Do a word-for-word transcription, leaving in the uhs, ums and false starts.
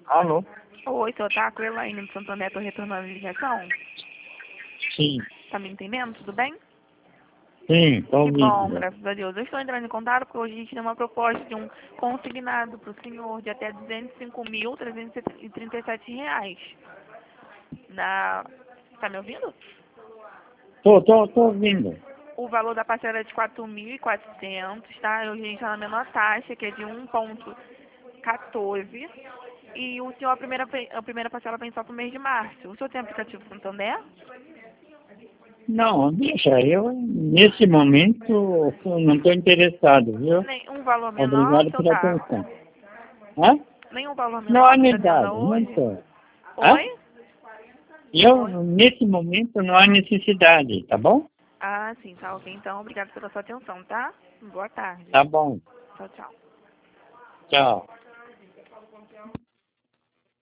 Alô? Oi, seu Taco, Elaine do Santander, tô retornando a ligação. Sim. Tá me entendendo? Tudo bem? Sim, tô Que bom, ouvindo. graças a Deus. Eu estou entrando em contato porque hoje a gente tem uma proposta de um consignado para o senhor de até duzentos e cinco mil, trezentos e trinta e sete reais. Na... Tá me ouvindo? Tô, tô, tô ouvindo. O valor da parcela é de quatro mil e quatrocentos, tá? Hoje a gente está na menor taxa, que é de um vírgula quatorze. E o senhor, a primeira, pe- a primeira parcela vem só para o mês de março. O senhor tem aplicativo Santander? Não, deixa, eu nesse momento não estou interessado, viu? Nenhum valor menor, Obrigado seu pela Taco? atenção. Hã? Nenhum valor Não há menor que você atenda necessidade, não hoje? estou. Hã? Oi? Eu, Oi? nesse momento, não há necessidade, tá bom? Ah, sim, tá ok. Então, obrigado pela sua atenção, tá? Boa tarde. Tá bom. Tchau, tchau. Tchau.